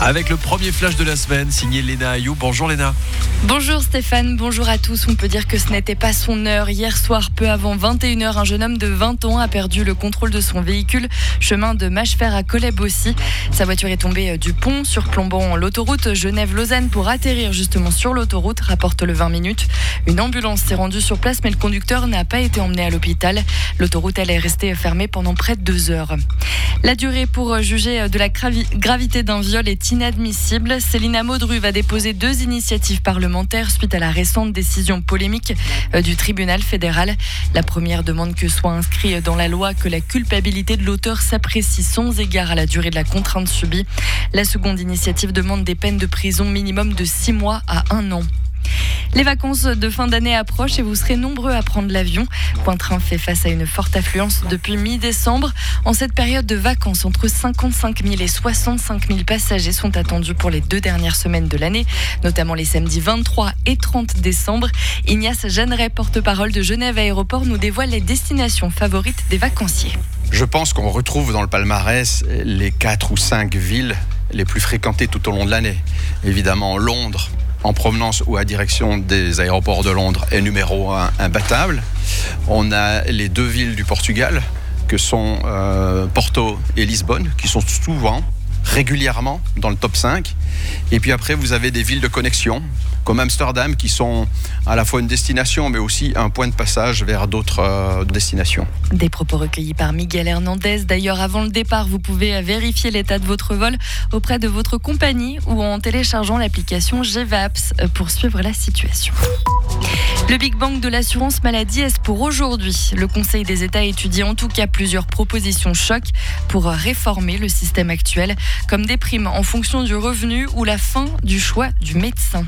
Avec le premier flash de la semaine, signé Léna Ayou. Bonjour Léna. Bonjour Stéphane, bonjour à tous. On peut dire que ce n'était pas son heure. Hier soir, peu avant 21h, un jeune homme de 20 ans a perdu le contrôle de son véhicule, chemin de Mâchefer à Collet-Bossy. Sa voiture est tombée du pont, surplombant l'autoroute Genève-Lausanne pour atterrir justement sur l'autoroute, rapporte le 20 minutes. Une ambulance s'est rendue sur place, mais le conducteur n'a pas été emmené à l'hôpital. L'autoroute, elle, est restée fermée pendant près de 2 heures. La durée pour juger de la gravité d'un viol est inadmissible. Céline Maudru va déposer 2 initiatives parlementaires suite à la récente décision polémique du tribunal fédéral. La première demande que soit inscrit dans la loi que la culpabilité de l'auteur s'apprécie sans égard à la durée de la contrainte subie. La seconde initiative demande des peines de prison minimum de 6 mois à 1 an. Les vacances de fin d'année approchent et vous serez nombreux à prendre l'avion. Pointe-Train fait face à une forte affluence depuis mi-décembre. En cette période de vacances, entre 55 000 et 65 000 passagers sont attendus pour les 2 dernières semaines de l'année, notamment les samedis 23 et 30 décembre. Ignace Jeanneret, porte-parole de Genève Aéroport, nous dévoile les destinations favorites des vacanciers. Je pense qu'on retrouve dans le palmarès les 4 ou 5 villes les plus fréquentées tout au long de l'année. Évidemment, Londres, en provenance ou à direction des aéroports de Londres, est numéro 1 imbattable. On a les 2 villes du Portugal, que sont Porto et Lisbonne, qui sont souvent, régulièrement, dans le top 5. Et puis après, vous avez des villes de connexion, comme Amsterdam, qui sont à la fois une destination, mais aussi un point de passage vers d'autres destinations. Des propos recueillis par Miguel Hernandez. D'ailleurs, avant le départ, vous pouvez vérifier l'état de votre vol auprès de votre compagnie ou en téléchargeant l'application GVAPS pour suivre la situation. Le Big Bang de l'assurance maladie est pour aujourd'hui. Le Conseil des États étudie en tout cas plusieurs propositions choc pour réformer le système actuel, comme des primes en fonction du revenu ou la fin du choix du médecin.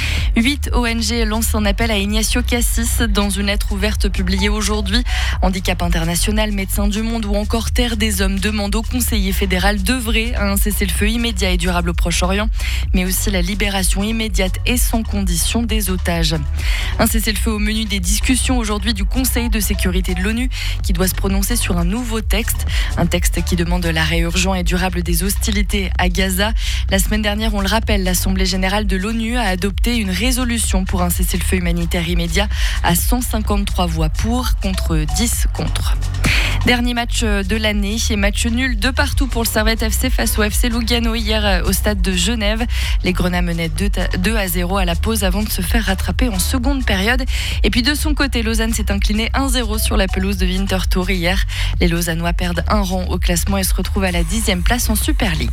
8 ONG lancent un appel à Ignacio Cassis dans une lettre ouverte publiée aujourd'hui. Handicap International, Médecins du Monde ou encore Terre des Hommes demandent au conseiller fédéral d'œuvrer à un cessez-le-feu immédiat et durable au Proche-Orient, mais aussi la libération immédiate et sans condition des otages. Un cessez-le-feu au menu des discussions aujourd'hui du Conseil de sécurité de l'ONU qui doit se prononcer sur un nouveau texte. Un texte qui demande l'arrêt urgent et durable des hostilités à Gaza. La semaine dernière, on le rappelle, l'Assemblée générale de l'ONU a adopté une résolution pour un cessez-le-feu humanitaire immédiat à 153 voix pour, contre 10 contre. Dernier match de l'année et match nul de partout pour le Servette FC face au FC Lugano hier au stade de Genève. Les Grenats menaient 2-0 à la pause avant de se faire rattraper en seconde période. Et puis de son côté, Lausanne s'est incliné 1-0 sur la pelouse de Winterthur hier. Les Lausannois perdent un rang au classement et se retrouvent à la 10e place en Super League.